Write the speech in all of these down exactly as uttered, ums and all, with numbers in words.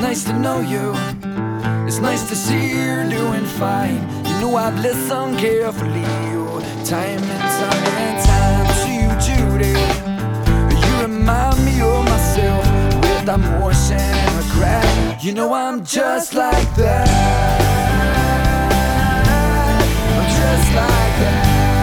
nice to know you. It's nice to see you're doing fine. You know I've listened carefully, oh, time and time and time. To you, Judy, you remind me of myself with emotion and regret. You know I'm just like that. I'm just like that.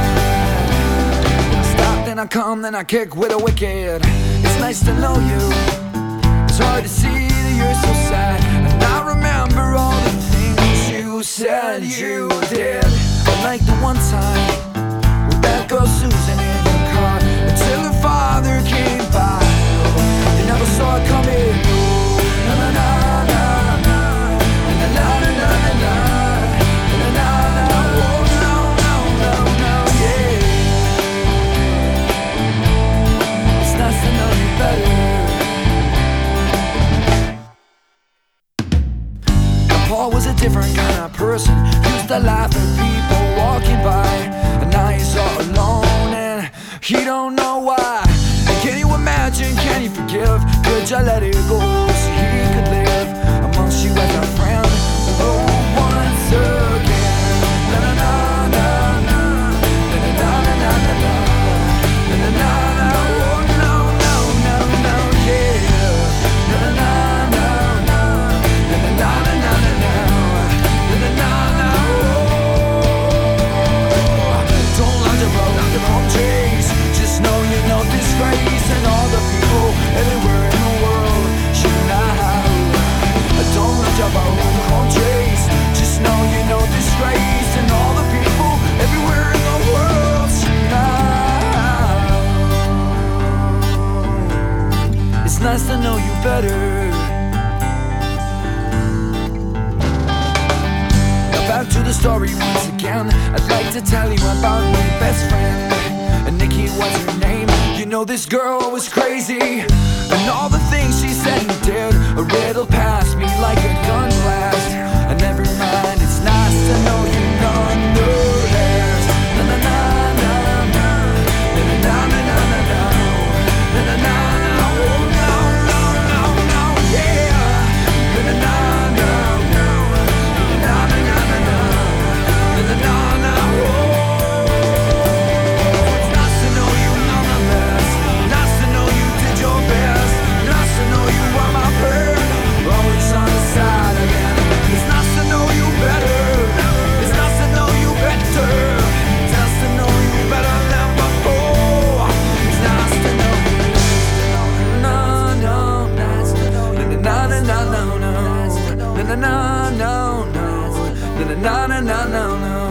Stop, then I come, then I kick with a wicked. It's nice to know you. It's hard to see that you're so sad, and I remember all the things you said you did. Like the one time with that girl Susan in your car, until her father came by. You never saw it coming. Na na na na na na na na na na na na na. Oh no no no no yeah. It's nice to know you better. Paul was a different kind of person. Used to laugh at people walking by, and now he's all alone and he don't know why. And can you imagine, can you forgive? Could you let it go so he could live amongst you as a friend? Oh, once again. Na na na na na na na na na na na na na na. Oh no no no no yeah. Na na na na na na na na na na na na na na. Don't let the road, the wrong chase. Just know you know disgrace, and all the people everywhere in the world should know. Don't let the road, the wrong chase. Just know you know disgrace, and all the people everywhere in the world should know. It's nice to know you better. Back to the story once again. I'd like to tell you about my best friend, and Nikki was her name. You know this girl was crazy, and all the things she said and did a riddle past me like a gun blast. And never mind, it's nice to know you none the less. Na na na na na na na na na na na na na na. Oh no no no no yeah. Na na na na na na na na na. No no no no no no no no no no.